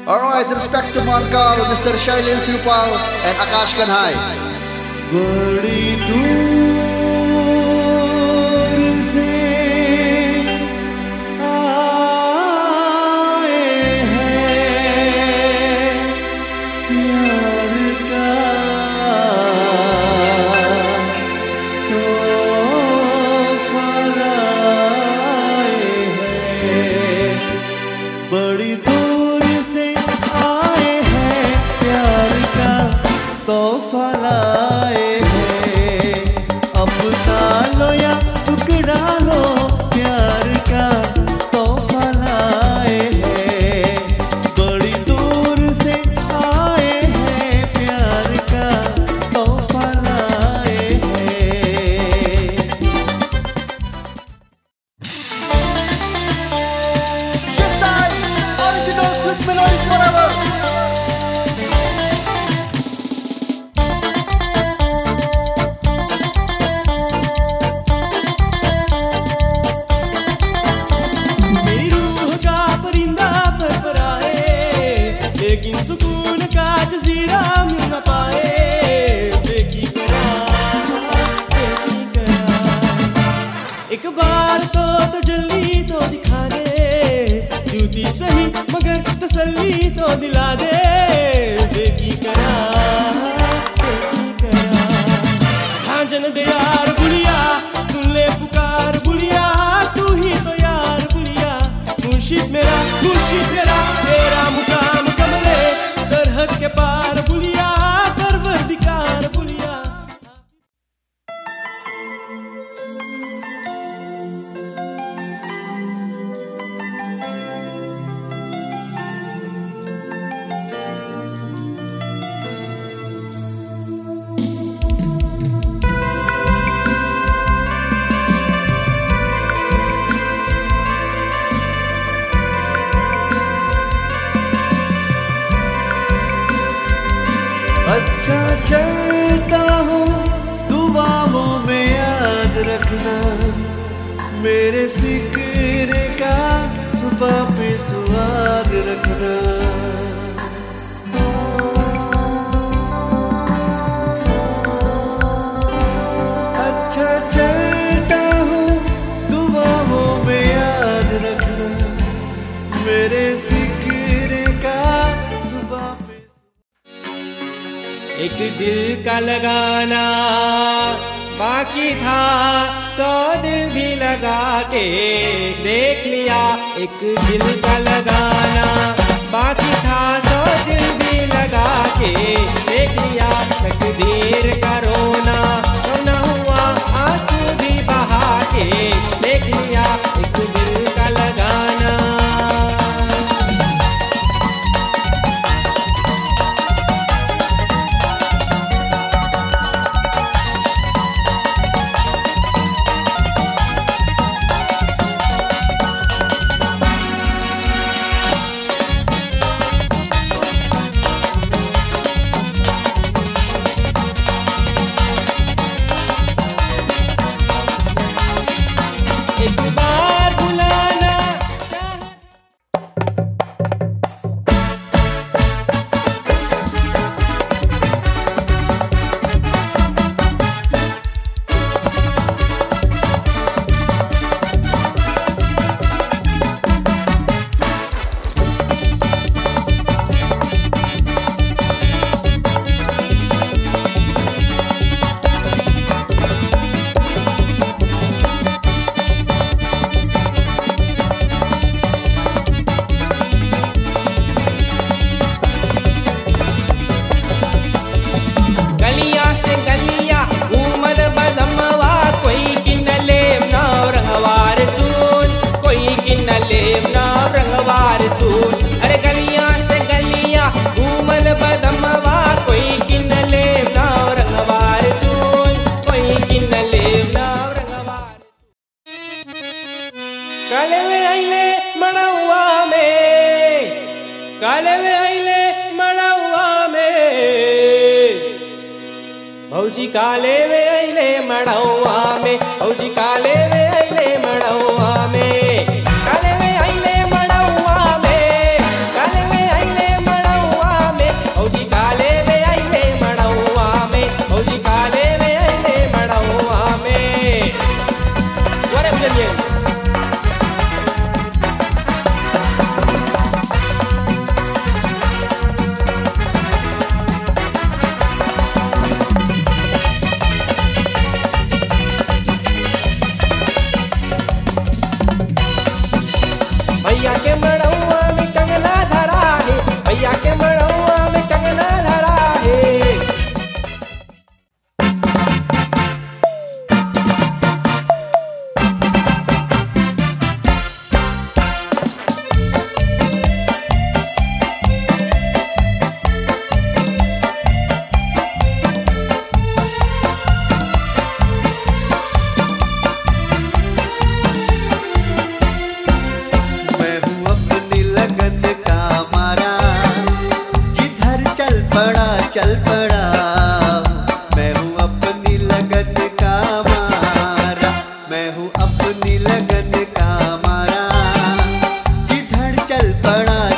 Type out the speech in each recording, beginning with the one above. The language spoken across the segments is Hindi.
Alright, respect to Monkal, Mr. Shailin Supal and Akash Kanhai. बड़ी दूर से आए हैं प्यार का तोहफा लाए हैं। बड़ी दूर से आए हैं प्यार का तोहफा लाए हैं। अपना लो या टुकड़ा लो प्यार का तोहफा लाए हैं। बड़ी दूर से आए हैं प्यार का तोहफा लाए हैं। Yes, I, original Sweet Melodies forever. मेरी रूह का परिंदा फरफराए, लेकिन सुकून का जजीरा मिल न पाए। देखी करार, देखी करार। एक बार तो तजल्ली तो दिखा दे, झूठी सही मगर तसल्ली तो दिला दे। देखी करार, देखी करार। हाँ जन दे यार बुलिया, सुन ले पुकार बुलिया, तू ही तो यार बुलिया। मुर्शिद मेरा तेरा मुकाम कमले, सरहद के पार बुलिया, परवरदिगार बुलिया। अच्छा चलता हूँ दुआओं में याद रखना, मेरे सिक्रे का सुबह पे स्वाद रखना। अच्छा चलता हूँ दुआओं में याद रखना, मेरे सिक्रे का सुबह पे। एक दिल का लगाना बाकी था, 100 दिल भी लगा के देख लिया। एक दिल का लगाना बाकी था, 100 दिल भी लगा के देख लिया। तकदीर का रोना कम न हुआ, आंसू भी बहा के देख लिया। एक दिल का लगाना। एक बार बुलाना चाहे। गलियां से गलियां उमर बदमवा, कोई किनले नाव रंगवार सून, कोई किनले नाव रंगवार सून। अरे गलियां से गलियां उमर बदमवा, कोई किनले नाव रंगवार सून, कोई किनले नाव रंगवार। काले में आइले मड़ौआ में, काले में आइले मड़ौआ में। भौजी काले में आइले मड़ौआ में, भौजी काले में आइले मड़ौआ में। काले में आइले मड़ौआ में, काले में आइले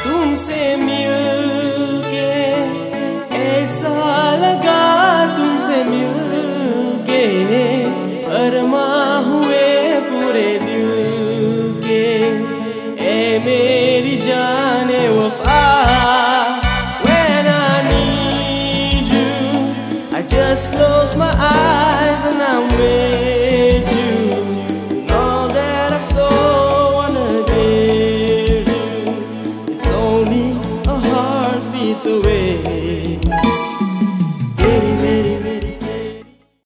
तुमसे मिलके ऐसा लगा, तुमसे मिलके अरमा हुए पूरे दिल के। ए मेरी जाने वफा, when I need you, I just close my eyes and I'm with you. And all that I so wanna give you, it's only a heartbeat away.